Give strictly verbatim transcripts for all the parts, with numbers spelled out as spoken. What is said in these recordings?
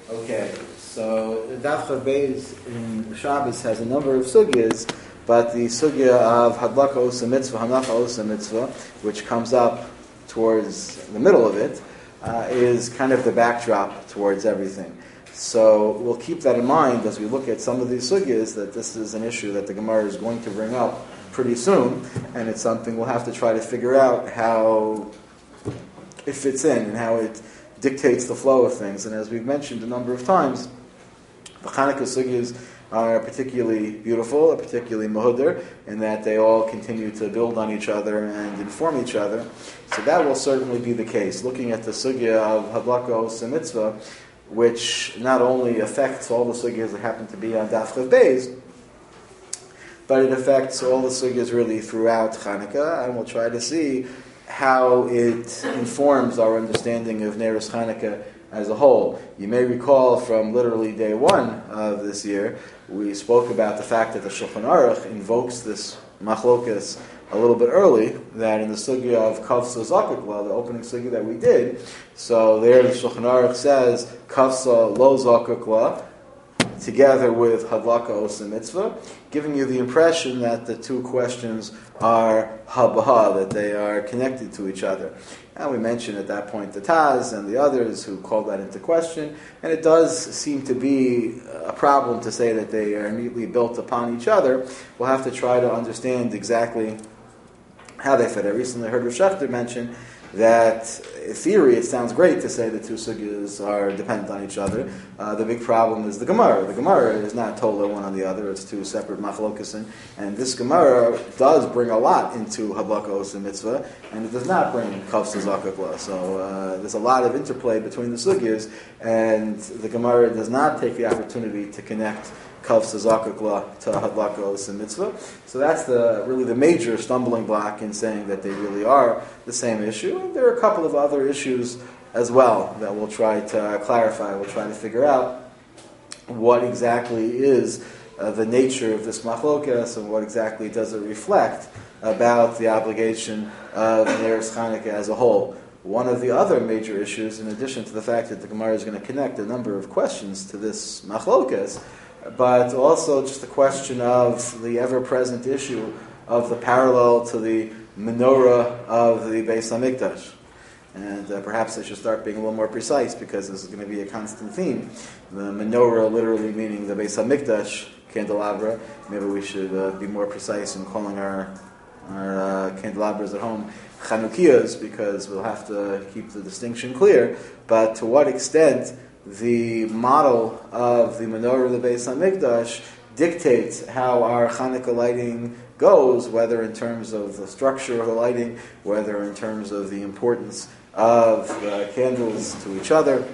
Okay, so Daf Chav Beis in Shabbos has a number of sugyas, but the sugya of Hadlaka Osa Mitzvah, Hanacha Osa Mitzvah, which comes up towards the middle of it, uh, is kind of the backdrop towards everything. So we'll keep that in mind as we look at some of these sugyas, that this is an issue that the Gemara is going to bring up pretty soon, and it's something we'll have to try to figure out how it fits in and how it dictates the flow of things. And as we've mentioned a number of times, the Chanukah sugyas are particularly beautiful, are particularly muhudar, in that they all continue to build on each other and inform each other. So that will certainly be the case. Looking at the sugya of Hadlaka Osa Mitzvah, which not only affects all the sugyas that happen to be on Daf Chav Beis, but it affects all the sugyas really throughout Chanukah, and we'll try to see how it informs our understanding of Neiros Chanukah as a whole. You may recall from literally day one of this year, we spoke about the fact that the Shulchan Aruch invokes this machlokas a little bit early, that in the sugya of Kavsa Zakukla, the opening sugya that we did, so there the Shulchan Aruch says Kavsa Lo Zakukla, together with Hadlaka Osa Mitzvah, giving you the impression that the two questions are habaha, that they are connected to each other. And we mentioned at that point the Taz and the others who called that into question, and it does seem to be a problem to say that they are neatly built upon each other. We'll have to try to understand exactly how they fit. I recently heard Rav Shechter mention that in theory it sounds great to say the two sugyas are dependent on each other. Uh, the big problem is the Gemara. The Gemara is not told one on the other, it's two separate machlokasin. And this Gemara does bring a lot into Hadlaka Osa Mitzvah, and it does not bring Kavsa Zakukla. So uh, there's a lot of interplay between the sugyas, and the Gemara does not take the opportunity to connect Kavsa Zakukla to Hadlaka Osa Mitzvah. So that's the really the major stumbling block in saying that they really are the same issue. And there are a couple of other issues as well that we'll try to clarify. We'll try to figure out what exactly is uh, the nature of this machlokas, and what exactly does it reflect about the obligation of Neiros Chanukah as a whole. One of the other major issues, in addition to the fact that the Gemara is going to connect a number of questions to this machlokas, but also just the question of the ever-present issue of the parallel to the menorah of the Beis HaMikdash. And uh, perhaps I should start being a little more precise, because this is going to be a constant theme. The menorah literally meaning the Beis HaMikdash candelabra. Maybe we should uh, be more precise in calling our, our uh, candelabras at home Chanukias, because we'll have to keep the distinction clear. But to what extent the model of the menorah of the Beis HaMikdash dictates how our Chanukah lighting goes, whether in terms of the structure of the lighting, whether in terms of the importance of the candles to each other.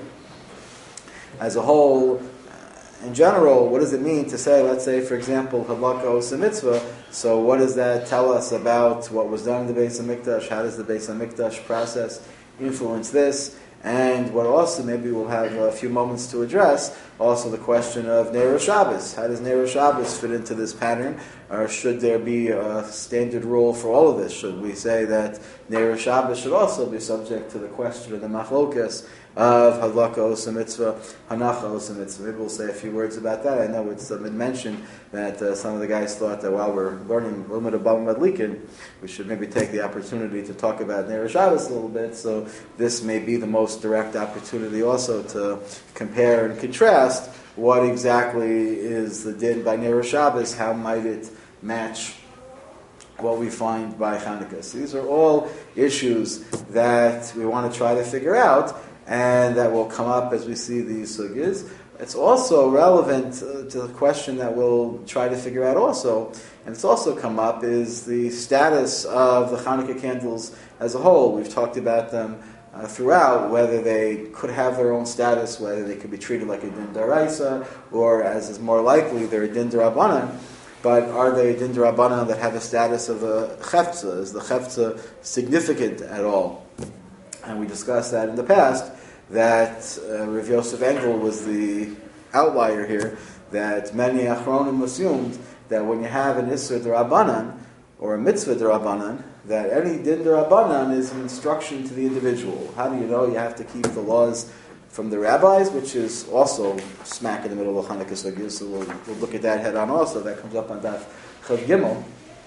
As a whole, in general, what does it mean to say, let's say, for example, Hadlaka Osa Mitzvah? So what does that tell us about what was done in the Beis HaMikdash? How does the Beis HaMikdash process influence this? And what also maybe we'll have a few moments to address, also the question of Neiros Shabbos. How does Neiros Shabbos fit into this pattern? Or should there be a standard rule for all of this? Should we say that Neiros Shabbos should also be subject to the question of the machlokas of Hadlaka Osa Mitzvah, Hanacha Osa Mitzvah? Maybe we'll say a few words about that. I know it's been mentioned that uh, some of the guys thought that while we're learning a little bit about Madlikin, we should maybe take the opportunity to talk about Neiros Shabbos a little bit. So this may be the most direct opportunity also to compare and contrast what exactly is the din by Neiros Shabbos, how might it match what we find by Chanukah. So these are all issues that we want to try to figure out, and that will come up as we see these sugyas. It's also relevant uh, to the question that we'll try to figure out also, and it's also come up, is the status of the Chanukah candles as a whole. We've talked about them uh, throughout, whether they could have their own status, whether they could be treated like a din d'oraisa, or as is more likely, they're a din d'Rabbanan. But are they din d'Rabbanan that have the status of a chefza? Is the chefza significant at all? And we discussed that in the past, that uh, Rav Yosef Engel was the outlier here, that many achronim assumed that when you have an Isser d'Rabbanan, or a mitzvah d'Rabbanan, that any din d'Rabbanan is an instruction to the individual. How do you know? You have to keep the laws from the rabbis, which is also smack in the middle of Hanukkah Sugya, so we'll, we'll look at that head on also. That comes up on Daf Chav Gimel.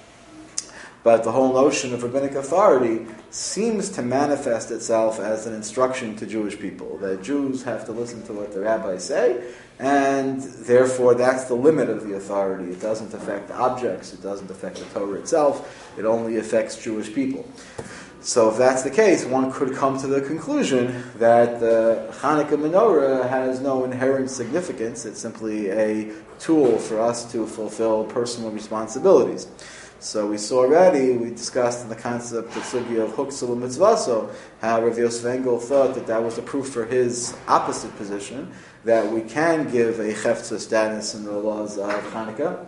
But the whole notion of rabbinic authority seems to manifest itself as an instruction to Jewish people, that Jews have to listen to what the rabbis say, and therefore that's the limit of the authority. It doesn't affect objects, it doesn't affect the Torah itself, it only affects Jewish people. So if that's the case, one could come to the conclusion that the Hanukkah menorah has no inherent significance. It's simply a tool for us to fulfill personal responsibilities. So we saw already, we discussed in the concept of Sugya of Huksel Mitzvaso, how Rav Yosef Engel thought that that was a proof for his opposite position, that we can give a Chefza status in the laws of Hanukkah,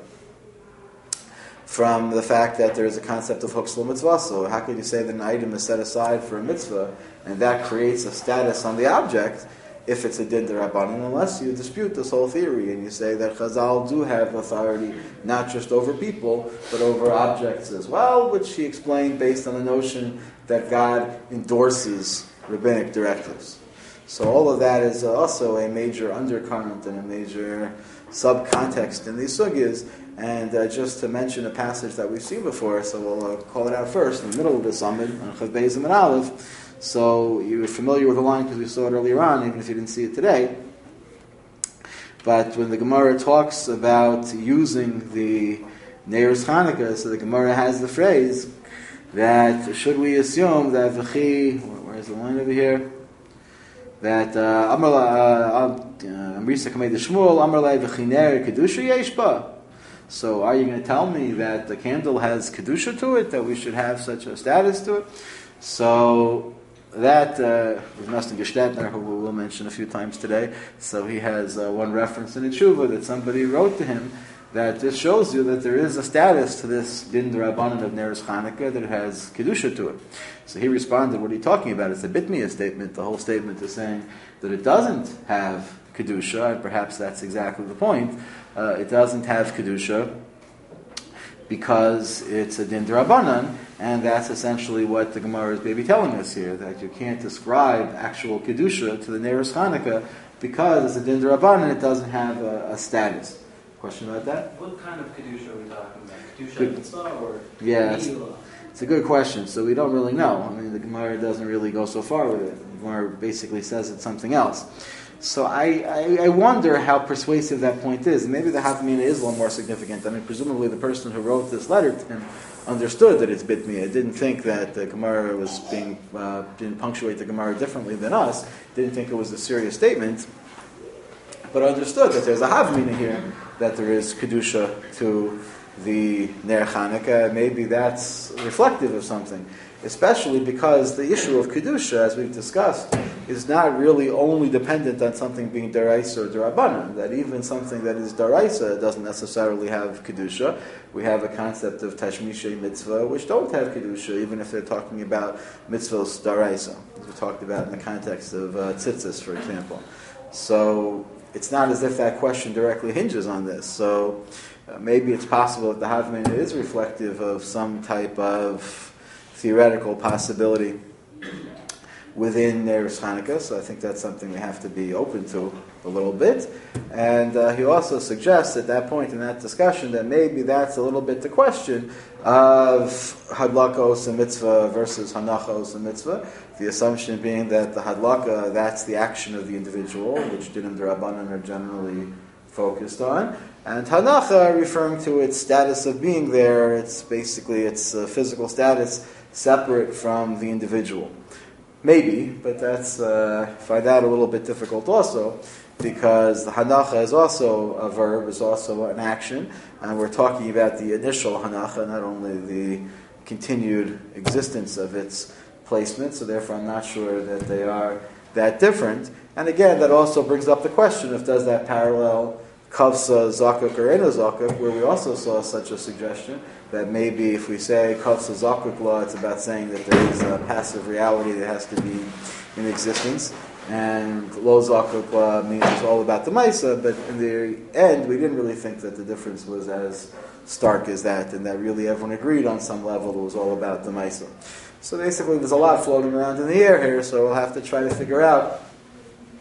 from the fact that there is a concept of Huksel Mitzvaso. How could you say that an item is set aside for a mitzvah, and that creates a status on the object, if it's a din d'Rabbanan, unless you dispute this whole theory and you say that Chazal do have authority not just over people, but over objects as well, which he explained based on the notion that God endorses rabbinic directives. So all of that is also a major undercurrent and a major subcontext in these sugyas. And uh, just to mention a passage that we've seen before, so we'll uh, call it out first, in the middle of the summit, on Chav Beis and Aleph. So you're familiar with the line because we saw it earlier on, even if you didn't see it today. But when the Gemara talks about using the Neiros Chanukah, so the Gemara has the phrase that should we assume that v'chi, where's the line over here? That Amrla Amrisa Kamei de Shmuel Amrla v'chi ner kedusha yesh ba. So are you going to tell me that the candle has kedusha to it, that we should have such a status to it? So that uh, was Nosson Gestetner, who we'll mention a few times today. So he has uh, one reference in the Tshuva that somebody wrote to him that this shows you that there is a status to this din d'Rabbanan of Neiros Chanukah that has kedusha to it. So he responded, what are you talking about? It's a bitmiyah statement. The whole statement is saying that it doesn't have kedusha, and perhaps that's exactly the point. Uh, it doesn't have kedusha because it's a din d'Rabbanan, and that's essentially what the Gemara is maybe telling us here, that you can't describe actual kedusha to the Neiros Chanukah because it's a din d'Rabbanan, it doesn't have a, a status. Question about that? What kind of kedusha are we talking about? Kedusha mitzvah or yeah, it's, it's a good question. So we don't really know. I mean, the Gemara doesn't really go so far with it. The Gemara basically says it's something else. So I, I, I wonder how persuasive that point is. And maybe the Havamina is a little more significant. I mean, presumably the person who wrote this letter to him understood that it's bitmiyah. Didn't think that the Gemara was being, uh, didn't punctuate the Gemara differently than us. Didn't think it was a serious statement. But understood that there's a Havamina here, that there is kedusha to the Ner Chanukah. Maybe that's reflective of something. Especially because the issue of kedusha, as we've discussed, is not really only dependent on something being daraisa or darabanan. That even something that is daraisa doesn't necessarily have kedusha. We have a concept of tashmishay mitzvah which don't have kedusha, even if they're talking about mitzvahs daraisa, as we talked about in the context of uh, tzitzis, for example. So it's not as if that question directly hinges on this. So uh, maybe it's possible that the Havamina is reflective of some type of theoretical possibility within Neiros Chanukah, so I think that's something we have to be open to a little bit. And uh, he also suggests at that point in that discussion that maybe that's a little bit the question of Hadlakos and Mitzvah versus Hanachos and Mitzvah, the assumption being that the Hadlaka, that's the action of the individual, which Dinim d'Rabbanan are generally focused on, and Hanacha referring to its status of being there. It's basically its uh, physical status separate from the individual. Maybe, but that's uh, find that a little bit difficult also, because the hanacha is also a verb, is also an action, and we're talking about the initial hanacha, not only the continued existence of its placement, so therefore I'm not sure that they are that different. And again, that also brings up the question of does that parallel kavsa zakuk or eno zakuk, where we also saw such a suggestion that maybe if we say kavsa zakuk law, it's about saying that there is a passive reality that has to be in existence, and lo zakuk law means it's all about the maisa, but in the end we didn't really think that the difference was as stark as that, and that really everyone agreed on some level it was all about the maisa. So basically there's a lot floating around in the air here, so we'll have to try to figure out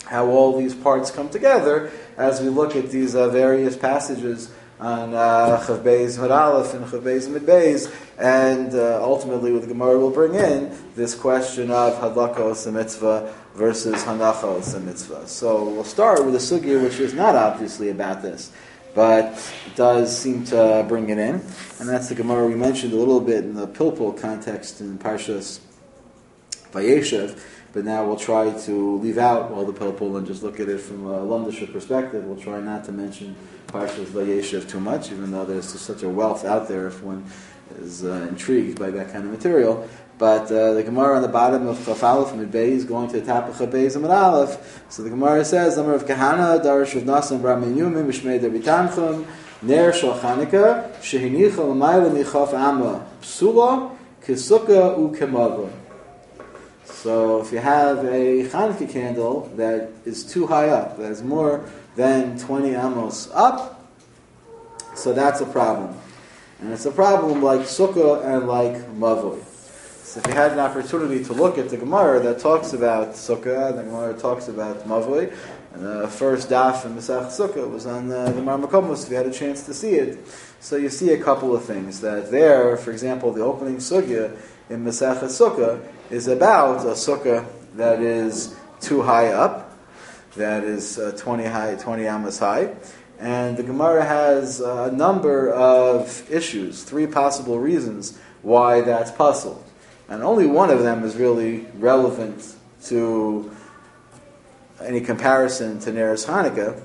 how all these parts come together as we look at these uh, various passages on uh, Chav Beis Mid Aleph and Chav Beis Mid Beis, and uh, ultimately what the Gemara will bring in this question of Hadlaka Osa Mitzvah versus Hanacha Osa Mitzvah. So we'll start with a sugya which is not obviously about this, but does seem to bring it in, and that's the Gemara we mentioned a little bit in the Pilpul context in Parshas Vayeshev, but now we'll try to leave out all the Pilpul and just look at it from a Lumdisher perspective. We'll try not to mention Parshas Vayeshev too much, even though there's just such a wealth out there if one is uh, intrigued by that kind of material. But uh, the Gemara on the bottom of Chaf Aleph Mid Beis going to the top of Chaf Beis Mid Aleph. So the Gemara says, "Amar of Kahana Darish Rav Nasan Bar Menyumin Mishmei Rabbi Tanchum Ner Shel Chanukah Shehinicha L'mayla Michaf Amma Psula Kisukah U Kemava." So if you have a Chanukah candle that is too high up, that is more than twenty amos up, so that's a problem. And it's a problem like Sukkah and like Mavoi. So if you had an opportunity to look at the Gemara that talks about Sukkah, the Gemara talks about Mavoi, and the first daf in Masech Sukkah was on the Gemara Makomos, if you had a chance to see it. So you see a couple of things. That there, for example, the opening Sugya in Masech Sukkah is about a Sukkah that is too high up, that is uh, twenty high, twenty amos high. And the Gemara has a number of issues, three possible reasons why that's puzzled. And only one of them is really relevant to any comparison to Neres Hanukkah.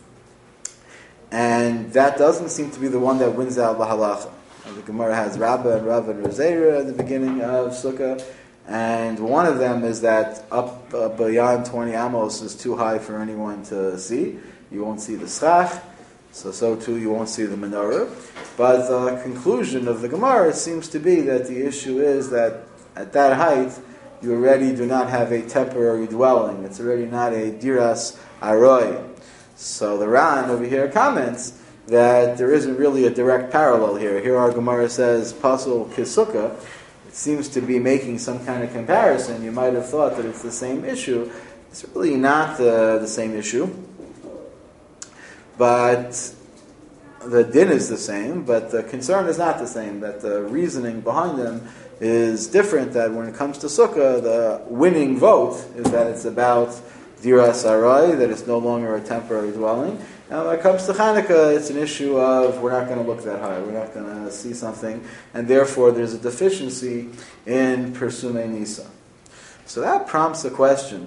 And that doesn't seem to be the one that wins out the halacha. The Gemara has Rabbah and Rav and Razera at the beginning of Sukkah. And one of them is that up uh, beyond twenty amos is too high for anyone to see. You won't see the schach, so so too you won't see the menorah. But the conclusion of the Gemara seems to be that the issue is that at that height you already do not have a temporary dwelling. It's already not a diras aroi. So the Ran over here comments that there isn't really a direct parallel here. Here our Gemara says pasul kisukah. It seems to be making some kind of comparison. You might have thought that it's the same issue. It's really not the, the same issue. But the din is the same, but the concern is not the same, that the reasoning behind them is different, that when it comes to Sukkah, the winning vote is that it's about Diras Arai, that it's no longer a temporary dwelling. And when it comes to Chanukah, it's an issue of we're not going to look that high, we're not going to see something, and therefore there's a deficiency in Persume Nisa. So that prompts a question,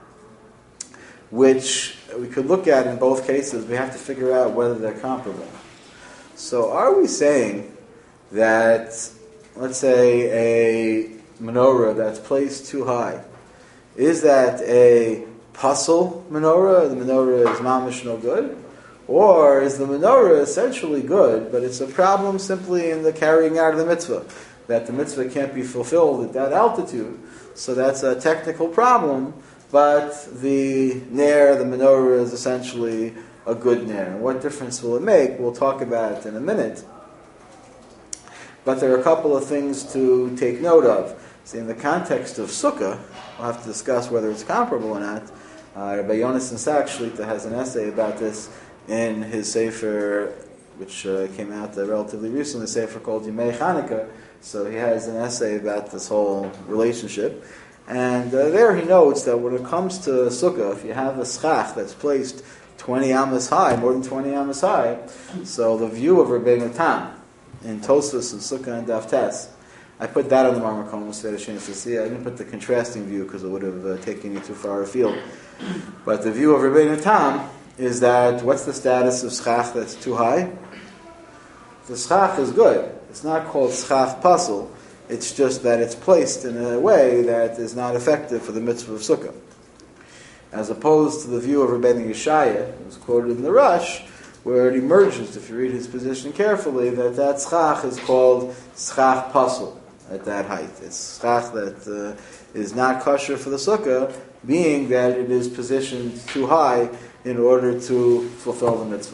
which we could look at in both cases. We have to figure out whether they're comparable. So are we saying that, let's say, a menorah that's placed too high, is that a pasul menorah? The menorah is mamish no good? Or is the menorah essentially good, but it's a problem simply in the carrying out of the mitzvah, that the mitzvah can't be fulfilled at that altitude? So that's a technical problem, but the ner, the menorah, is essentially a good ner. What difference will it make? We'll talk about it in a minute. But there are a couple of things to take note of. See, in the context of Sukkah, we'll have to discuss whether it's comparable or not. Uh, Rabbi Yonasan Sach Shlita has an essay about this in his Sefer, which uh, came out uh, relatively recently, a Sefer called Yimei Chanukah. So he has an essay about this whole relationship. And uh, there he notes that when it comes to Sukkah, if you have a schach that's placed twenty amos high, more than twenty amos high, so the view of Rabbeinu Tam in Tosfos and Sukkah and Daf Tes, I put that on the Marmakom, so I had a chance to see it. I didn't put the contrasting view because it would have uh, taken you too far afield. But the view of Rabbeinu Tam is that, what's the status of schach that's too high? The schach is good. It's not called schach pasul. It's just that it's placed in a way that is not effective for the mitzvah of Sukkah. As opposed to the view of Rabbeinu Yeshaya, who's quoted in the Rush, where it emerges, if you read his position carefully, that that schach is called schach pasul at that height. It's schach that uh, is not kosher for the Sukkah, being that it is positioned too high in order to fulfill the mitzvah.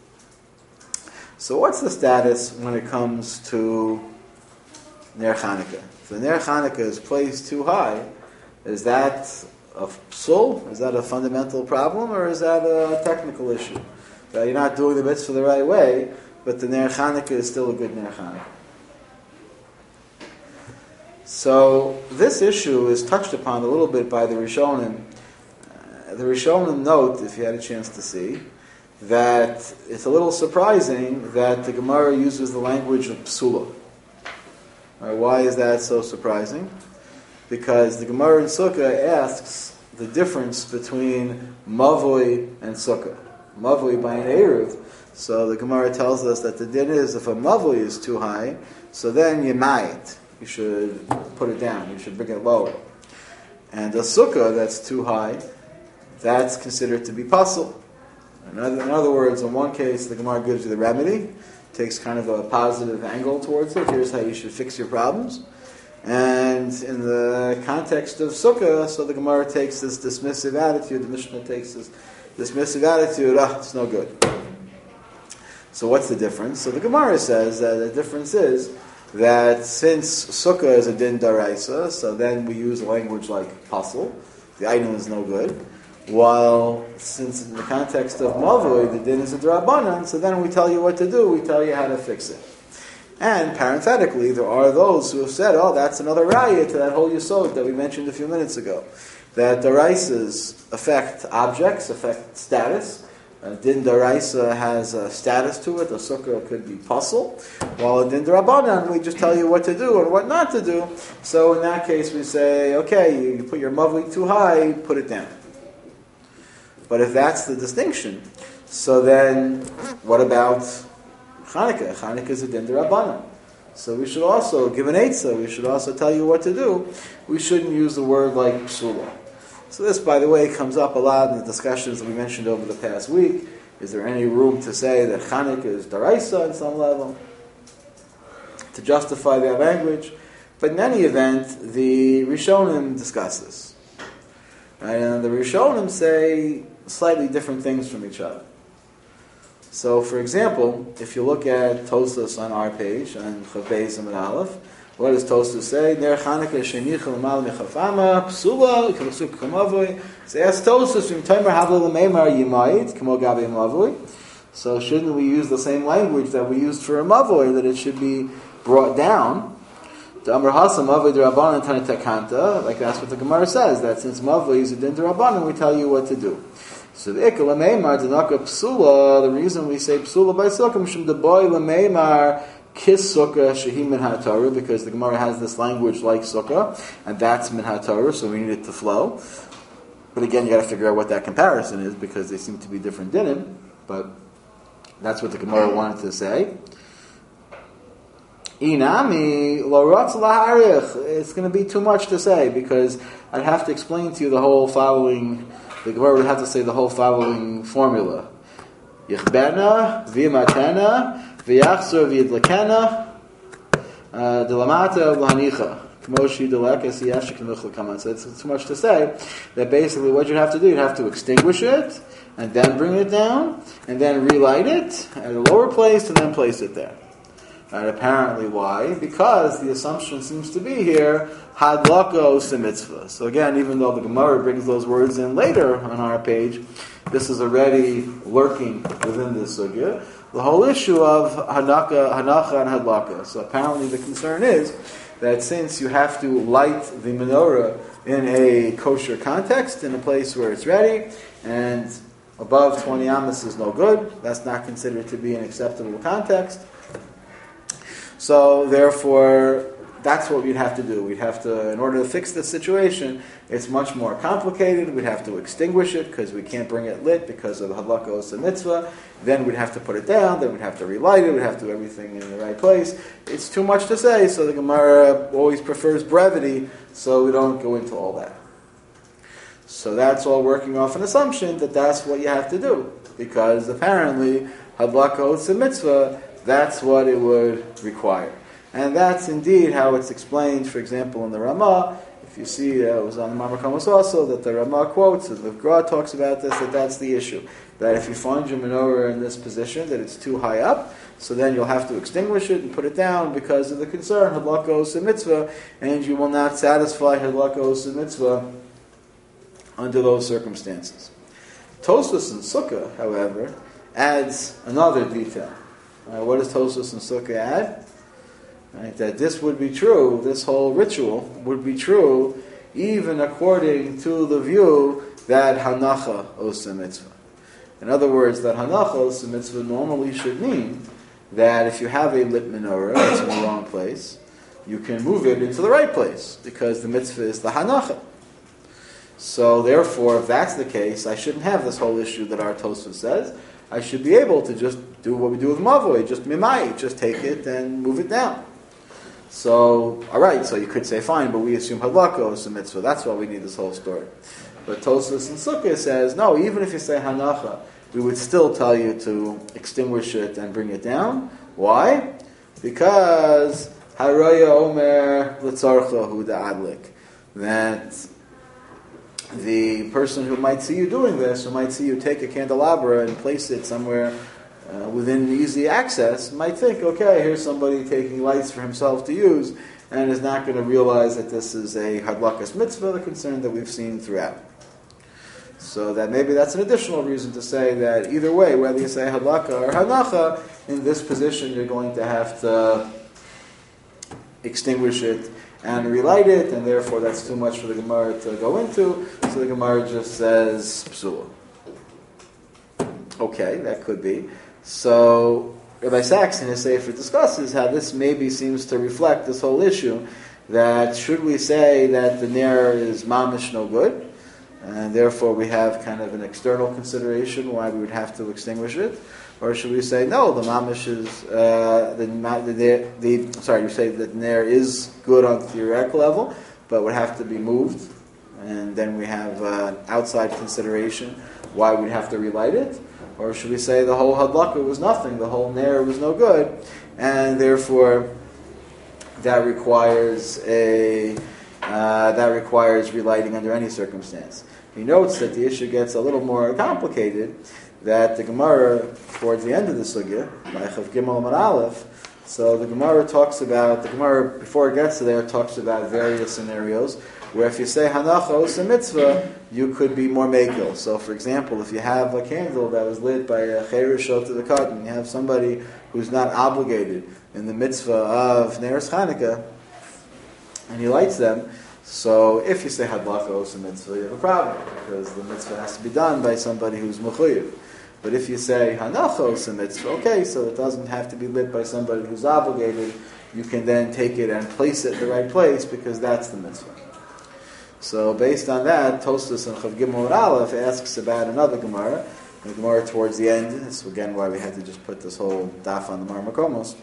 So what's the status when it comes to Ner Chanukah? If the Ner Chanukah is placed too high, is that of psul? Is that a fundamental problem, or is that a technical issue? That you're not doing the mitzvah the right way, but the Ner Chanukah is still a good Ner Chanukah. So this issue is touched upon a little bit by the Rishonim. Uh, the Rishonim note, if you had a chance to see, that it's a little surprising that the Gemara uses the language of psula. Right, why is that so surprising? Because the Gemara in Sukkah asks the difference between mavoi and sukkah. Mavoi by an eruv. So the Gemara tells us that the din is if a mavoi is too high, so then you might. You should put it down. You should bring it lower. And a sukkah that's too high, that's considered to be pasul. In other, in other words, in one case, the Gemara gives you the remedy, takes kind of a positive angle towards it. Here's how you should fix your problems. And in the context of sukkah, so the Gemara takes this dismissive attitude, the Mishnah takes this dismissive attitude, ah, it's no good. So what's the difference? So the Gemara says that the difference is that since sukkah is a din daraisa, so then we use language like pasul, the item is no good. While since in the context of mavoi, the din is a drabanan, so then we tell you what to do, we tell you how to fix it. And parenthetically, there are those who have said, oh, that's another raya to that whole yesod that we mentioned a few minutes ago. That daraisas affect objects, affect status. Uh, din daraisa has a status to it. A sukkah could be pasul. While a din darabanan, we just tell you what to do and what not to do. So in that case, we say, okay, you, you put your mavli too high, put it down. But if that's the distinction, so then what about Chanukah? Chanukah is a din darabanan. So we should also give an eitzah. We should also tell you what to do. We shouldn't use the word like psula. So this, by the way, comes up a lot in the discussions that we mentioned over the past week. Is there any room to say that Chanukah is daraisa on some level? To justify that language. But in any event, the Rishonim discuss this. Right? And the Rishonim say slightly different things from each other. So, for example, if you look at Tosfos on our page, on Chav Beis Amud Aleph, what does Tosfos say? Ner Chanukah shenicha l'mal mechafama psula k'lasuk k'mavoi. So ask Tosfos from Tomer Havla l'meimar yimayit k'mo gabi mavoi. So shouldn't we use the same language that we used for a mavoi, that it should be brought down? The Amar Hasa mavoi d'Rabbanan tana takanta, like that's what the Gemara says, that since mavoi is a din d'Rabbanan, we tell you what to do. So the ikka l'meimar d'naka psula, the reason we say psula by sukkah, mishum deboy l'meimar kis sukkah shehi min ha'torah, because the Gemara has this language like sukkah, and that's min ha'torah, so we need it to flow. But again, you got to figure out what that comparison is, because they seem to be different dinim, but that's what the Gemara wanted to say. Inami lo ratz laharich, it's going to be too much to say, because I'd have to explain to you the whole following. The Gemara would have to say the whole following formula: Yichbena v'yimatena v'yachzor v'yidlekena delamata l'hanicha k'moshi delekes yashik l'muchel. So it's too much to say. That basically what you have to do, you have to extinguish it and then bring it down and then relight it at a lower place and then place it there. And apparently why? Because the assumption seems to be here, hadlaka osa mitzvah. So again, even though the Gemara brings those words in later on our page, this is already lurking within this sugya. The whole issue of hanaka, hanacha and hadlaka. So apparently the concern is that since you have to light the menorah in a kosher context, in a place where it's ready, and above twenty amas is no good, that's not considered to be an acceptable context. So therefore, that's what we'd have to do. We'd have to, in order to fix this situation, it's much more complicated. We'd have to extinguish it because we can't bring it lit because of the hadlaka osa mitzvah. Then we'd have to put it down. Then we'd have to relight it. We'd have to do everything in the right place. It's too much to say, so the Gemara always prefers brevity, so we don't go into all that. So that's all working off an assumption that that's what you have to do, because apparently hadlaka osa mitzvah, that's what it would require. And that's indeed how it's explained, for example, in the Ramah. If you see, uh, it was on the Mamar Kamos also, that the Ramah quotes, and the Gra talks about this, that that's the issue. That if you find your menorah in this position, that it's too high up, so then you'll have to extinguish it and put it down because of the concern, hadlaka osa mitzvah, and you will not satisfy hadlaka osa mitzvah under those circumstances. Tosfos and Sukkah, however, adds another detail. Uh, what does Tosfos and Sukkah add? Right, that this would be true, this whole ritual would be true even according to the view that Hanacha Osa Mitzvah. In other words, that Hanacha Osa Mitzvah normally should mean that if you have a lit menorah that's in the wrong place, you can move it into the right place, because the mitzvah is the Hanacha. So therefore, if that's the case, I shouldn't have this whole issue that our Tosfos says. I should be able to just do what we do with Mavoi, just mimai, just take it and move it down. So, alright, so you could say, fine, but we assume Hadlaka is a mitzvah. That's why we need this whole story. But Tosfos and Sukkah says, no, even if you say Hanacha, we would still tell you to extinguish it and bring it down. Why? Because Haraya Omer L'tzarcha Hu Da'adlik. That the person who might see you doing this, who might see you take a candelabra and place it somewhere uh, within easy access, might think, okay, here's somebody taking lights for himself to use, and is not going to realize that this is a hadlakas mitzvah, the concern that we've seen throughout. So that maybe that's an additional reason to say that either way, whether you say hadlaka or hanacha, in this position you're going to have to extinguish it and relight it, and therefore that's too much for the Gemara to go into, so the Gemara just says psula. Okay, that could be. So Rabbi Sachs in his Sefer discusses how this maybe seems to reflect this whole issue, that should we say that the ner is mamish no good, and therefore we have kind of an external consideration why we would have to extinguish it, or should we say no, the mamish is uh, the, the the sorry, you say that the ner is good on theoretical level, but would have to be moved, and then we have uh, outside consideration why we'd have to relight it. Or should we say the whole hadlaka was nothing, the whole ner was no good, and therefore that requires a uh, that requires relighting under any circumstance. He notes that the issue gets a little more complicated, that the Gemara, towards the end of the sugya, Chav Gimel Amud Aleph, so the Gemara talks about, the Gemara, before it gets to there, talks about various scenarios, where if you say Hanacha Osa Mitzvah, you could be more makil. So for example, if you have a candle that was lit by a Cheirish Shot to the Cotton, you have somebody who's not obligated in the mitzvah of Neres Chanukah, and he lights them, so if you say Hadlaka Osa Mitzvah, you have a problem, because the mitzvah has to be done by somebody who's mechuyev. But if you say Hanacha Osa Mitzvah, okay, so it doesn't have to be lit by somebody who's obligated, you can then take it and place it in the right place, because that's the mitzvah. So based on that, Tosfos and Chav Gimel Aleph asks about another Gemara, the Gemara towards the end. This is again why we had to just put this whole daf on the Mar Makomos.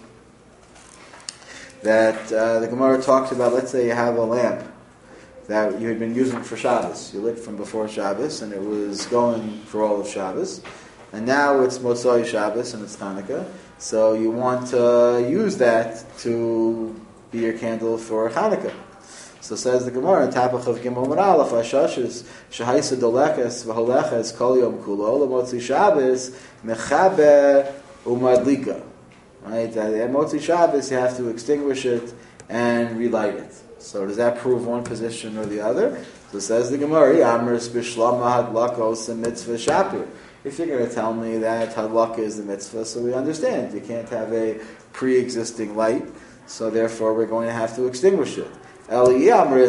That uh, the Gemara talks about, let's say you have a lamp that you had been using for Shabbos. You lit from before Shabbos, and it was going for all of Shabbos. And now it's Motzai Shabbos, and it's Hanukkah. So you want to use that to be your candle for Hanukkah. So says the Gemara in Tapach of Gimel Amud Aleph, Ashashis Shahaisa Doleches V'Holeches Kol Yom Kulo L'Motzi Shabbos Mechabe Umadlika. Right, at Motzi Shabbos you have to extinguish it and relight it. So does that prove one position or the other? So says the Gemara, Amris Bishlama Hadlaka Osa Mitzvah Shapir. If you're going to tell me that Hadlaka is the mitzvah, so we understand you can't have a pre-existing light, so therefore we're going to have to extinguish it. If you're going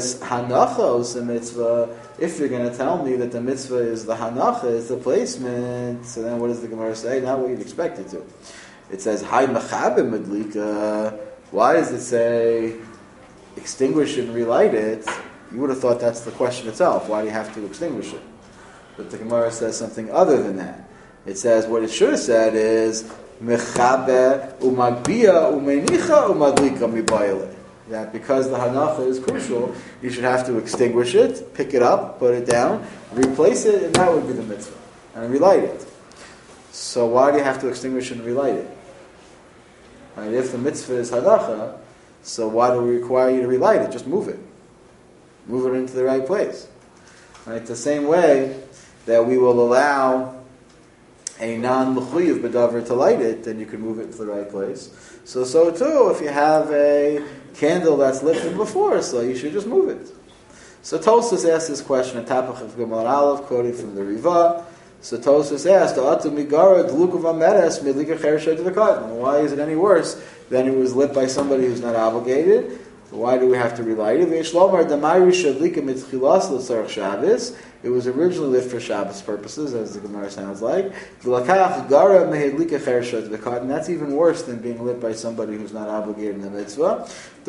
to tell me that the mitzvah is the hanacha, is the placement, so then what does the Gemara say? Not what you'd expect it to. It says, Hai mechabe medlika. Why does it say extinguish and relight it? You would have thought that's the question itself. Why do you have to extinguish it? But the Gemara says something other than that. It says, what it should have said is, mechabe umagbia umenicha umadlika mibayale. That because the hanacha is crucial, you should have to extinguish it, pick it up, put it down, replace it, and that would be the mitzvah, and relight it. So why do you have to extinguish and relight it? Right, if the mitzvah is hanacha, so why do we require you to relight it? Just move it. Move it into the right place. Right, the same way that we will allow a non-mechuyev bedavar to light it, then you can move it to the right place. So, so too, if you have a candle that's lit from before, so you should just move it. So Tosfos asked this question at Tapach of Gimel Aleph, quoting from the Riva. So Tosfos asked, why is it any worse than it was lit by somebody who's not obligated? Why do we have to relight it? It was originally lit for Shabbos purposes, as the Gemara sounds like. And that's even worse than being lit by somebody who's not obligated in the mitzvah.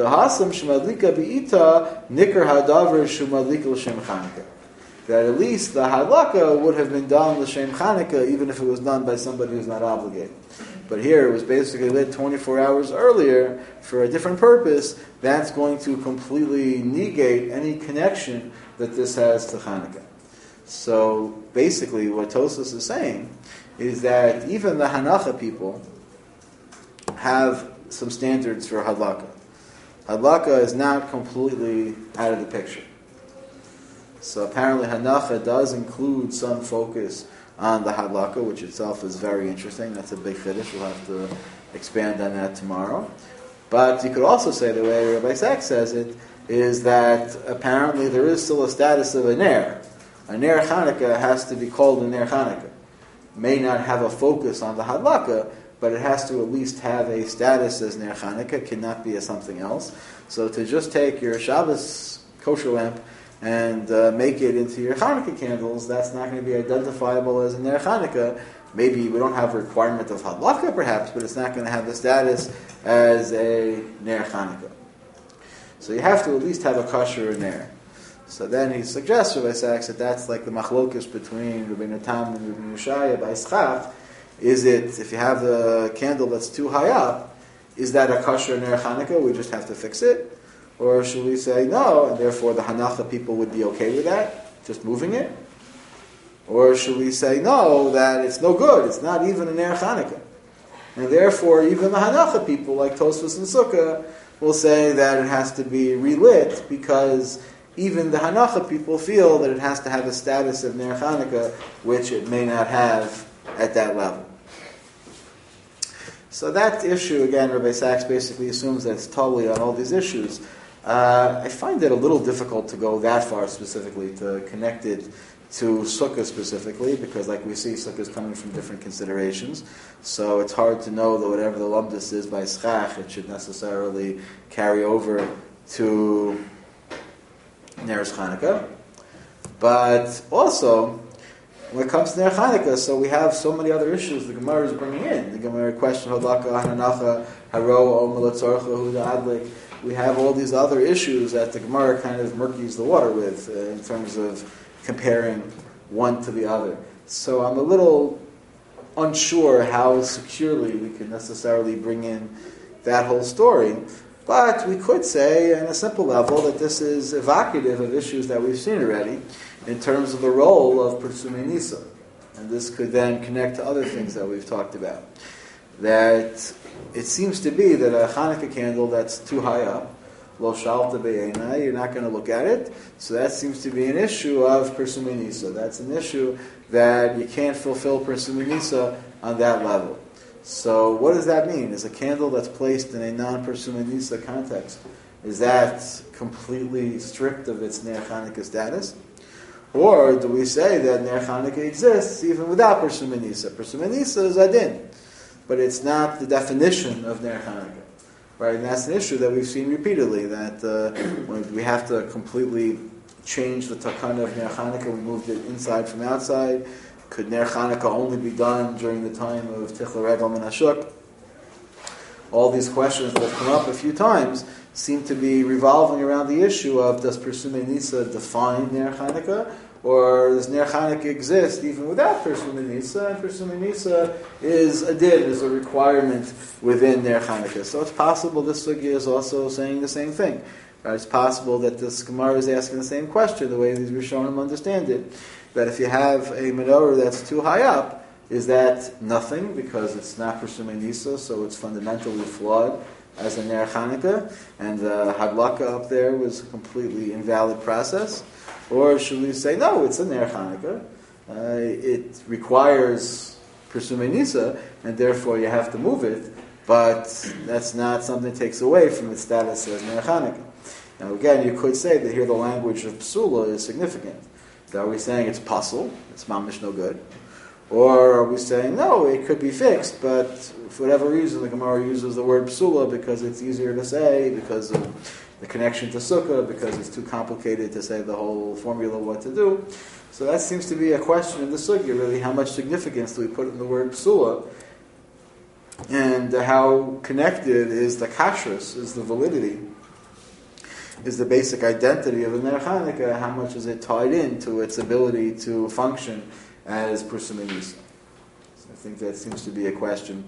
That at least the hadlaka would have been done l'shem Chanukah, even if it was done by somebody who's not obligated. But here it was basically lit twenty-four hours earlier for a different purpose. That's going to completely negate any connection that this has to Chanukah. So basically what Tosfos is saying is that even the Hanacha people have some standards for hadlaka. Hadlaka is not completely out of the picture. So apparently Hanacha does include some focus on the hadlaka, which itself is very interesting. That's a big chiddush. We'll have to expand on that tomorrow. But you could also say, the way Rabbi Sachs says it, is that apparently there is still a status of a ner. A ner Chanukah has to be called a ner Chanukah. May not have a focus on the hadlaka, but it has to at least have a status as ner Chanukah, cannot be as something else. So to just take your Shabbos kosher lamp and uh, make it into your Chanukah candles, that's not going to be identifiable as a ner Chanukah. Maybe we don't have a requirement of hadlaka, perhaps, but it's not going to have the status as a ner Chanukah. So you have to at least have a kosher ner. So then he suggests, Rabbi Sachs, that that's like the machlokus between Rabbi Natan and Rabbi Yeshaya by Ischach. Is it, if you have the candle that's too high up, is that a kosher ner Chanukah? We just have to fix it? Or should we say no, and therefore the Hanacha people would be okay with that, just moving it? Or should we say no, that it's no good, it's not even a ner Chanukah? And therefore even the Hanacha people, like Tosfos and Sukkah, will say that it has to be relit, because even the Hanacha people feel that it has to have a status of ner Chanukah, which it may not have at that level. So that issue, again, Rabbi Sachs basically assumes that it's totally on all these issues. Uh, I find it a little difficult to go that far specifically, to connect it to Sukkah specifically, because like we see, Sukkah is coming from different considerations. So it's hard to know that whatever the lumdus is by Schach, it should necessarily carry over to Ner Chanukah. But also, when it comes to Ner Chanukah, so we have so many other issues the Gemara is bringing in. The Gemara question, Hadlaka, Hananacha, Haro, Omelatzorcha, Huda Adlik. We have all these other issues that the Gemara kind of murkies the water with uh, in terms of comparing one to the other. So I'm a little unsure how securely we can necessarily bring in that whole story. But we could say, on a simple level, that this is evocative of issues that we've seen already in terms of the role of Persumei Nisa. And this could then connect to other things that we've talked about. That it seems to be that a Hanukkah candle that's too high up, lo shalta be'ena, you're not going to look at it. So that seems to be an issue of Persumei Nisa. That's an issue that you can't fulfill Persumei Nisa on that level. So what does that mean? Is a candle that's placed in a non-Persumei Nisa context, is that completely stripped of its Ner Chanukah status? Or do we say that Ner Chanukah exists even without Persumei Nisa? Persumei Nisa is adin, but it's not the definition of Ner Chanukah. Right? And that's an issue that we've seen repeatedly, that uh, when we have to completely change the takana of Ner Chanukah, we moved it inside from outside. Could Ner Chanukah only be done during the time of Tichla Regel Menashuk? All these questions that have come up a few times seem to be revolving around the issue of, does Persumei Nisa define Ner Chanukah, or does Ner Chanukah exist even without Persumei Nisa? And Persumei Nisa is a din, is a requirement within Ner Chanukah. So it's possible this sugya is also saying the same thing. Right? It's possible that this Gemara is asking the same question, the way these Rishonim understand it. That if you have a menorah that's too high up, is that nothing because it's not Persumei Nisa, so it's fundamentally flawed as a Ner Chanukah, and the Hadlaka up there was a completely invalid process? Or should we say, no, it's a Ner Chanukah, uh, it requires Persumei Nisa, and therefore you have to move it, but that's not something that takes away from its status as Ner Chanukah. Now again, you could say that here the language of psula is significant. Are we saying it's pasul, it's mamish no good? Or are we saying, no, it could be fixed, but for whatever reason the Gemara uses the word psula because it's easier to say, because of the connection to sukkah, because it's too complicated to say the whole formula of what to do. So that seems to be a question in the sugya, really, how much significance do we put in the word psula? And how connected is the kashrus, is the validity, is the basic identity of the Ner Chanukah, how much is it tied into its ability to function as Pursumin Yisa? So I think that seems to be a question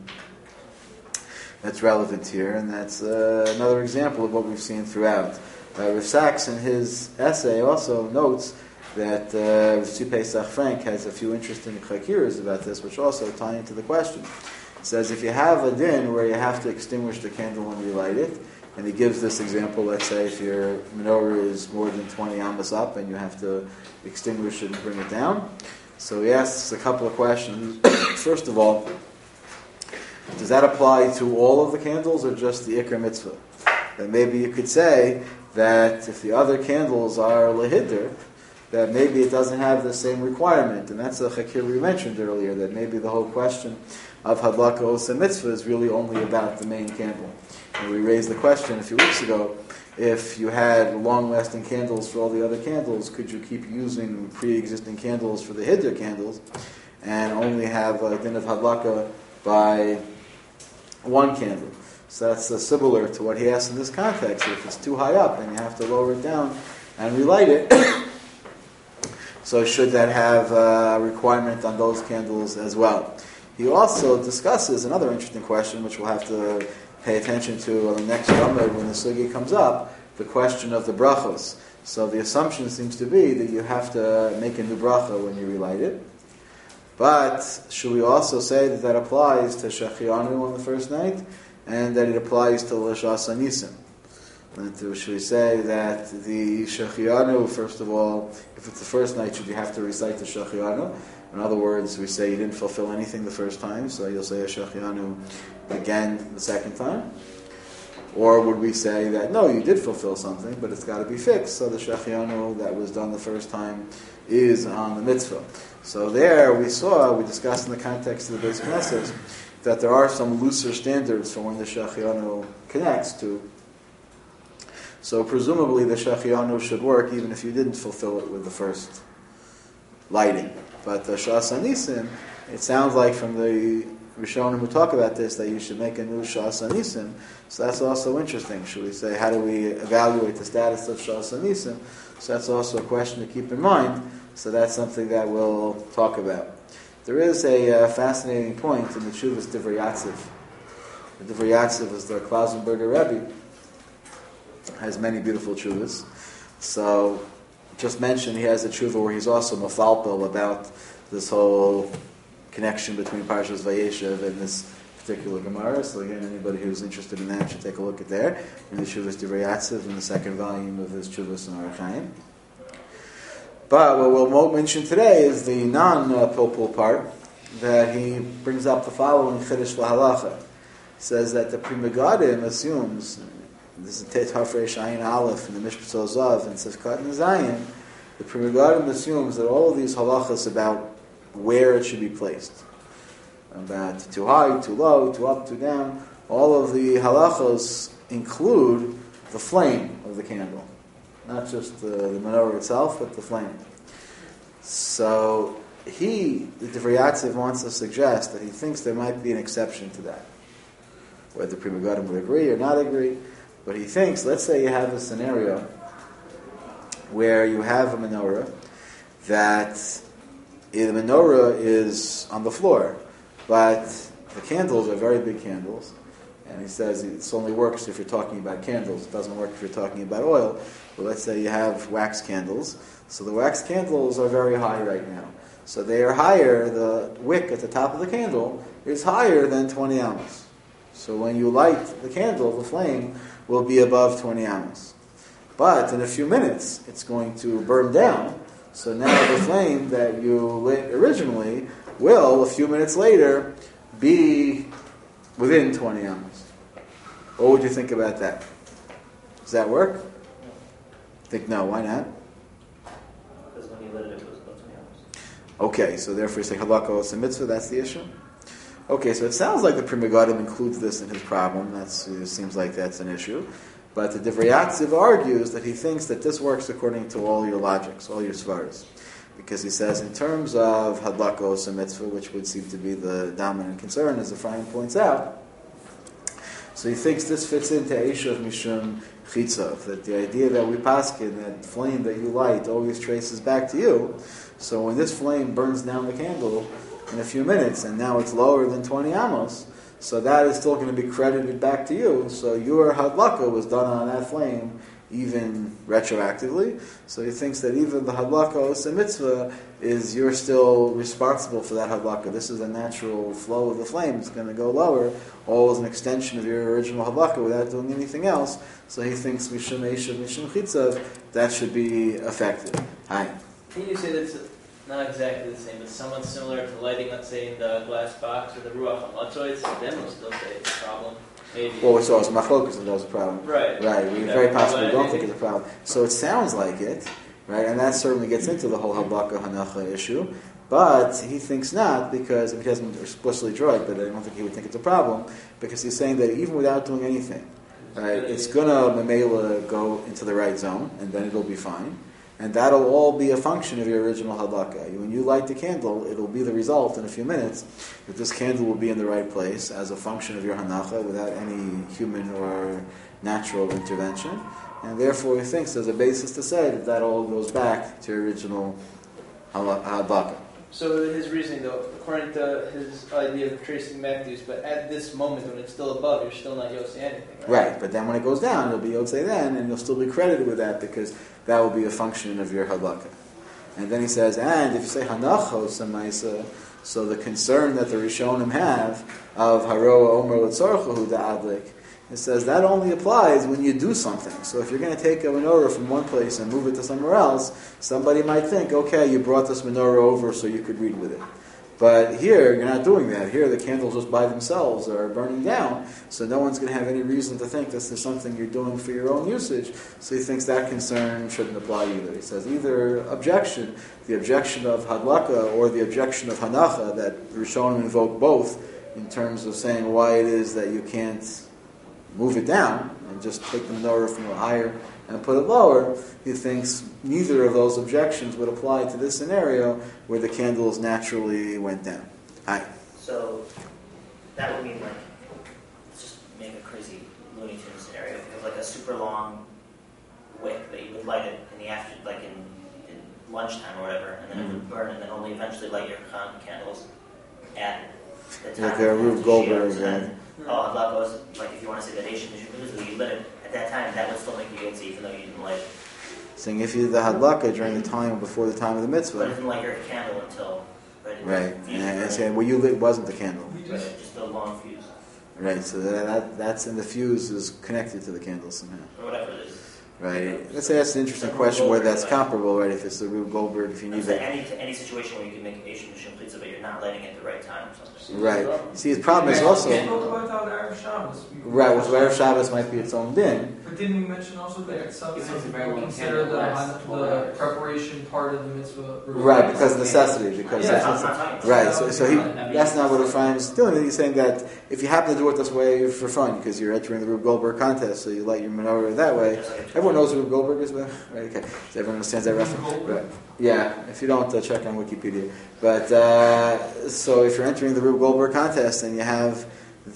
that's relevant here, and that's uh, another example of what we've seen throughout. Uh, Rav Sachs, in his essay, also notes that uh, Rav Tzvi Pesach Frank has a few interesting chakiras about this, which also tie into the question. It says, if you have a din where you have to extinguish the candle when you light it, and he gives this example, let's say if your menorah is more than twenty amos up and you have to extinguish it and bring it down. So he asks a couple of questions. First of all, does that apply to all of the candles or just the Ikar Mitzvah? Then maybe you could say that if the other candles are lehidr, that maybe it doesn't have the same requirement. And that's a chakir we mentioned earlier, that maybe the whole question of Hadlaka Osa Mitzvah is really only about the main candle. And we raised the question a few weeks ago, if you had long-lasting candles for all the other candles, could you keep using pre-existing candles for the Hiddur candles and only have a din of Hadlaka by one candle? So that's uh, similar to what he asked in this context. If it's too high up and you have to lower it down and relight it, so should that have a requirement on those candles as well? He also discusses another interesting question, which we'll have to pay attention to on the next Ramad when the sugi comes up, the question of the brachos. So the assumption seems to be that you have to make a new bracha when you relight it. But should we also say that that applies to Shechianu on the first night, and that it applies to L'Shas Anisim? And should we say that the Shechianu, first of all, if it's the first night, should you have to recite the Shechianu? In other words, we say you didn't fulfill anything the first time, so you'll say a Shechianu again the second time? Or would we say that, no, you did fulfill something, but it's got to be fixed, so the Shechianu that was done the first time is on the mitzvah. So there we saw, we discussed in the context of the Beis Knesset, that there are some looser standards for when the Shechianu connects to. So presumably the Shechianu should work even if you didn't fulfill it with the first lighting. But the Shas Anisim, it sounds like from the Rishonim who talk about this that you should make a new Shas Anisim. So that's also interesting. Should we say, how do we evaluate the status of Shas Anisim? So that's also a question to keep in mind. So that's something that we'll talk about. There is a uh, fascinating point in the Tshuvas Divrei Yatziv. The Divrei Yatziv is the Klausenberger Rebbe. Has many beautiful tshuvas. So, just mentioned he has a tshuva where he's also mafalpel about this whole connection between Parshas Vayeshev and this particular Gemara. So again, anybody who's interested in that should take a look at there in the Tshuvas Divrei Yatziv in the second volume of his Tshuvas and Orach Chaim. But what we'll mention today is the non-pilpul part, that he brings up the following Chiddush L'Halacha. He says that the Pri Megadim assumes, this is Tet Hafresh Ayin Aleph in the Mishpat Zav and Sefkat and Zayin, the Pri Megadim assumes that all of these halachas about where it should be placed, about too high, too low, too up, too down, all of the halachas include the flame of the candle. Not just the, the menorah itself, but the flame. So he, the Divrei Yatziv, wants to suggest that he thinks there might be an exception to that. Whether Pri Megadim would agree or not agree, but he thinks, let's say you have a scenario where you have a menorah that the menorah is on the floor, but the candles are very big candles. And he says it only works if you're talking about candles. It doesn't work if you're talking about oil. But let's say you have wax candles. So the wax candles are very high right now. So they are higher, the wick at the top of the candle is higher than twenty amos. So when you light the candle, the flame will be above twenty amos. But in a few minutes, it's going to burn down. So now the flame that you lit originally will, a few minutes later, be within twenty amos. What would you think about that? Does that work? Think no, why not? Because when you lit it, it was about twenty hours. Okay, so therefore you say halakha osa mitzvah, that's the issue? Okay, so it sounds like the Pri Megadim includes this in his problem. That seems like that's an issue. But the Divrei Yatziv argues that he thinks that this works according to all your logics, all your svaras. Because he says in terms of hadlaka osa mitzvah, which would seem to be the dominant concern, as Ephraim points out, so he thinks this fits into Eishav Mishum Chitzav, that the idea that we paskin, that flame that you light always traces back to you. So when this flame burns down the candle in a few minutes, and now it's lower than twenty amos, so that is still going to be credited back to you. So your hadlaka was done on that flame even retroactively. So he thinks that even the hadlaka osa mitzvah is you're still responsible for that hadlaka. This is a natural flow of the flame. It's going to go lower, all as an extension of your original hadlaka without doing anything else. So he thinks mishum eishav mishum chitzav, that should be effective. Hi. Can you say that's not exactly the same, but somewhat similar to lighting, let's say, in the glass box or the ruach hamatzois? Then we'll still say it's a problem. Maybe. Well, we saw it's machlokas and that was a problem. Right. Right. We Yeah, very possibly but don't I think it's a problem. So it sounds like it, right? And that certainly gets into the whole hadlaka hanacha issue. But he thinks not, because he doesn't explicitly draw it, but I don't think he would think it's a problem, because he's saying that even without doing anything, right, it's going to memela go into the right zone, and then it'll be fine. And that'll all be a function of your original hadlaka. When you light the candle, it'll be the result in a few minutes that this candle will be in the right place as a function of your hanacha without any human or natural intervention. And therefore he thinks there's a basis to say that that all goes back to your original hadlaka. So his reasoning, though, according to his idea of tracing back to use, but at this moment when it's still above, you're still not yosei anything, right? Right, but then when it goes down, it'll be yosei then, and you'll still be credited with that because that will be a function of your hadlaka. And then he says, and if you say hanacho samaisa, so the concern that the Rishonim have of haro omer l'tzorchu da'adlik, it says that only applies when you do something. So if you're going to take a menorah from one place and move it to somewhere else, somebody might think, okay, you brought this menorah over so you could read with it. But here, you're not doing that. Here, the candles just by themselves are burning down, so no one's going to have any reason to think this is something you're doing for your own usage. So he thinks that concern shouldn't apply either. He says either objection, the objection of hadlaka or the objection of hanacha, that Rishonim invoke both in terms of saying why it is that you can't move it down and just take the menorah from a higher and put it lower. He thinks neither of those objections would apply to this scenario where the candles naturally went down. Hi. So that would mean, like, let's just make a crazy Looney Tunes scenario. If you have like a super long wick that you would light it in the after, like in, in lunchtime or whatever, and then mm-hmm. it would burn, and then only eventually light your Hanukkah candles at the time. Like a Rube Goldberg. And oh, hadlaka was, like, if you want to say that Asian Mishum, you lit it at that time, that would still make you guilty even though you didn't light it. Saying if you did the hadlaka during the time before the time of the mitzvah. But it didn't light your candle until. Right. Right. And, and saying what you lit wasn't the candle. Right. Just a long fuse. Right. So that, that that's in the fuse is connected to the candle somehow. Or whatever it is. Right. Let's say that's an interesting question whether that's comparable, right? If it's the Rube Goldberg, if you need that. Any any situation where you can make Asian Mishum Chitza, but you're not lighting it at the right time or something. Right. You see, the problem is also. Right, with Erev Shabbos might be its own din. But didn't we mention also that it's something we consider the, the preparation part of the mitzvah? Right, because of necessity. Because yeah, that's, right, so, so he, that's not what Ephraim is doing. He's saying that if you happen to do it this way for fun, because you're entering the Rube Goldberg contest, so you light your menorah that way. Everyone knows who Rube Goldberg is, right? Okay, so everyone understands that reference. Right. Yeah, if you don't, uh, check on Wikipedia. But uh, so if you're entering the Rube Goldberg contest and you have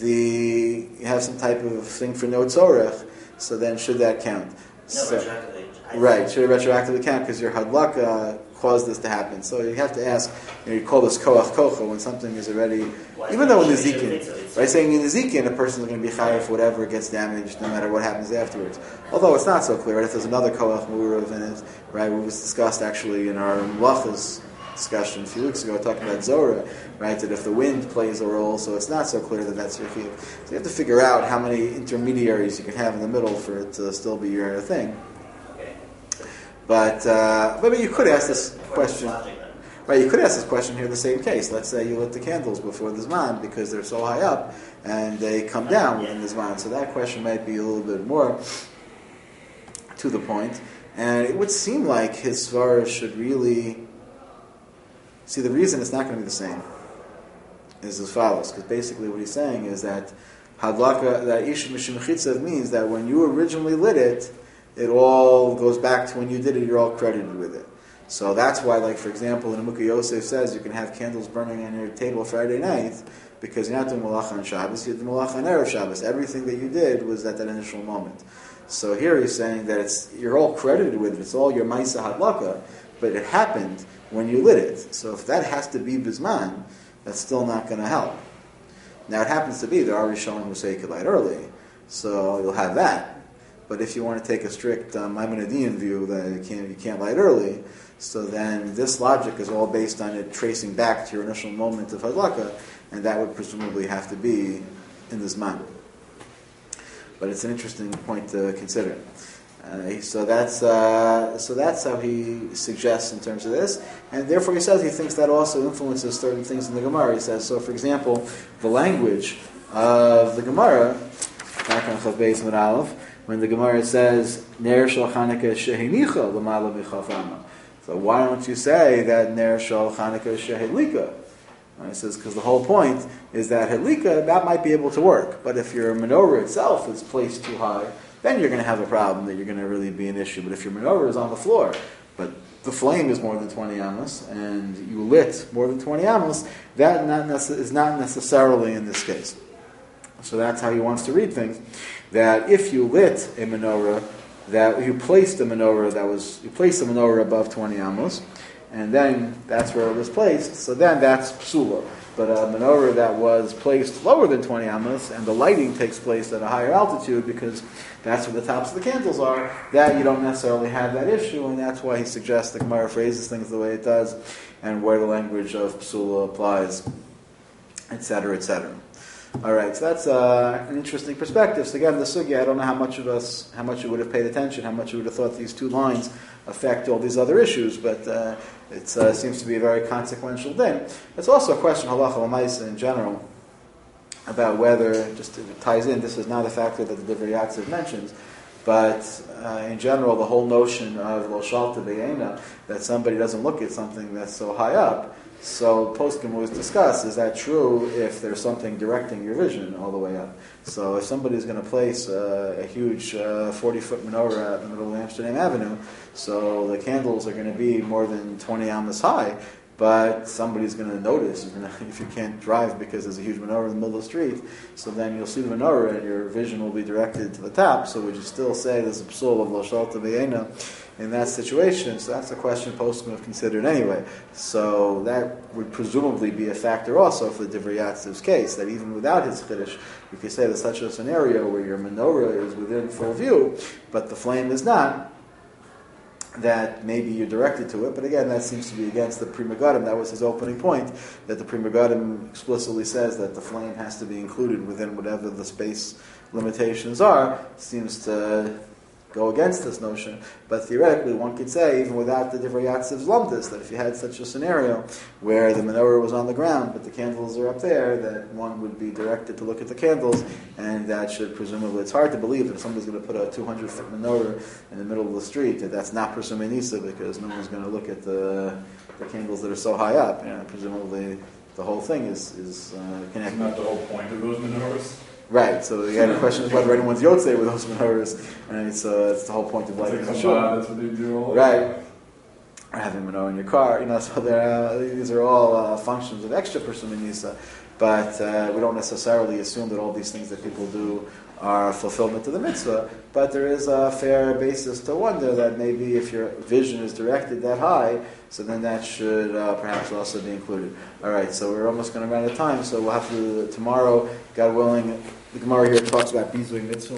the you have some type of thing for no tzorech, so then should that count? No, so, retroactively. Right, should it retroactively count because your hadlaka caused this to happen? So you have to ask. You know, you call this koach kocha when something is already, Why even though in the zikin, right? Saying in the zikin, a person is going to be chayav for whatever gets damaged, no matter what happens afterwards. Although it's not so clear. Right? If there's another koach murav in it, right? We was discussed actually in our mlachas discussion a few weeks ago, talking about Zorah, right? That if the wind plays a role, so it's not so clear that that's your chiyuv. So you have to figure out how many intermediaries you can have in the middle for it to still be your thing. Okay. But uh, but you could ask this question, right? You could ask this question here in the same case. Let's say you lit the candles before the Zman because they're so high up and they come down within the Zman. So that question might be a little bit more to the point. And it would seem like his svara should really... See, the reason it's not going to be the same is as follows, because basically what he's saying is that hadlaka, that ish mishum chitzav means that when you originally lit it, it all goes back to when you did it, you're all credited with it. So that's why, like, for example, in Amukah Yosef says you can have candles burning on your table Friday night because you're not doing malacha on Shabbos, you're doing malacha on Erev Shabbos. Everything that you did was at that initial moment. So here he's saying that it's you're all credited with it, it's all your Maisa Hadlaka, but it happened when you lit it. So if that has to be Bisman, that's still not going to help. Now it happens to be there are Rishonim who say you could light early, so you'll have that. But if you want to take a strict um, Maimonidean view that you can't, you can't light early, so then this logic is all based on it tracing back to your initial moment of Hadlaka, and that would presumably have to be in the Zman. But it's an interesting point to consider. Uh, so that's uh, so that's how he suggests in terms of this, and therefore he says he thinks that also influences certain things in the Gemara. He says, so for example, the language of the Gemara, back on Chav Beis Amud Aleph, when the Gemara says Ner Shel Chanukah Shehenicha L'Mala Michaf Amma. So why don't you say that Ner Shel Chanukah Shehedlika? He says because the whole point is that Hedlika, that might be able to work, but if your menorah itself is placed too high, then you're going to have a problem that you're going to really be an issue. But if your menorah is on the floor, but the flame is more than twenty amos, and you lit more than twenty amos, that not nece- is not necessarily in this case. So that's how he wants to read things. That if you lit a menorah, that you placed a menorah that was, you placed a menorah above twenty amos, and then that's where it was placed, so then that's psula. But a menorah that was placed lower than twenty amos, and the lighting takes place at a higher altitude because that's where the tops of the candles are, that you don't necessarily have that issue, and that's why he suggests the Gemara phrases things the way it does, and where the language of psula applies, et cetera, et cetera. All right, so that's uh, an interesting perspective. So again, the sugya, I don't know how much of us, how much you would have paid attention, how much you would have thought these two lines affect all these other issues, but uh, it uh, seems to be a very consequential thing. It's also a question, halacha l'maisa in general, about whether, just it ties in, this is not a factor that the Divrei Yatziv mentions, but uh, in general, the whole notion of lo shalta b'yeina, that somebody doesn't look at something that's so high up. So poskim was discussed, is that true if there's something directing your vision all the way up? So if somebody's going to place uh, a huge uh, forty-foot menorah in the middle of Amsterdam Avenue, so the candles are going to be more than twenty amos high, but somebody's going to notice you're gonna, if you can't drive because there's a huge menorah in the middle of the street, so then you'll see the menorah and your vision will be directed to the top, so would you still say there's a psul of lo shalta b'yeina in that situation? So that's a question poskim have considered anyway. So that would presumably be a factor also for the Divrei Yatziv's case, that even without his chiddush, we could say there's such a scenario where your menorah is within full view, but the flame is not, that maybe you're directed to it. But again, that seems to be against the Pri Megadim. That was his opening point, that the Pri Megadim explicitly says that the flame has to be included within whatever the space limitations are. Seems to go against this notion, but theoretically one could say, even without the Divrei Yatziv's lumdus, that if you had such a scenario where the menorah was on the ground but the candles are up there, that one would be directed to look at the candles, and that should presumably, it's hard to believe that if somebody's going to put a two hundred foot menorah in the middle of the street, that that's not presuming Nisa, because no one's going to look at the, the candles that are so high up. You know, presumably the whole thing is, is uh, connected. Not the whole point of those menorahs. Right, so again, the question is whether anyone's yotzei with those menorahs, and so that's the whole point of lighting the shul. That's what they do. All Right, or having a menorah in your car, you know. So uh, these are all uh, functions of extra pursuing Nisa, but uh, we don't necessarily assume that all these things that people do are fulfillment of the mitzvah. But there is a fair basis to wonder that maybe if your vision is directed that high, so then that should uh, perhaps also be included. All right, so we're almost going to run out of time, so we'll have to, tomorrow, God willing, the Gemara here talks about Bizuy Mitzvah.